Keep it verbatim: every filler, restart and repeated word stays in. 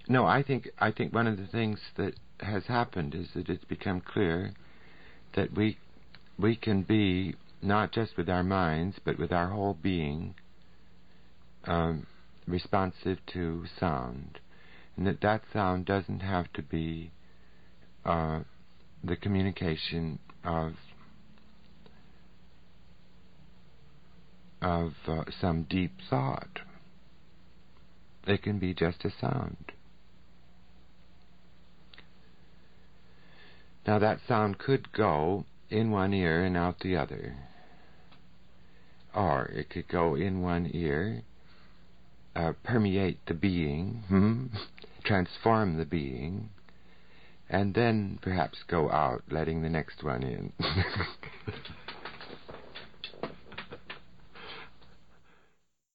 No, I think I think one of the things that has happened is that it's become clear that we we can be, not just with our minds, but with our whole being, um, responsive to sound. And that that sound doesn't have to be uh, the communication of of uh, some deep thought. It can be just a sound. Now that sound could go in one ear and out the other. Or it could go in one ear, uh, permeate the being, hmm? transform the being, and then perhaps go out, letting the next one in.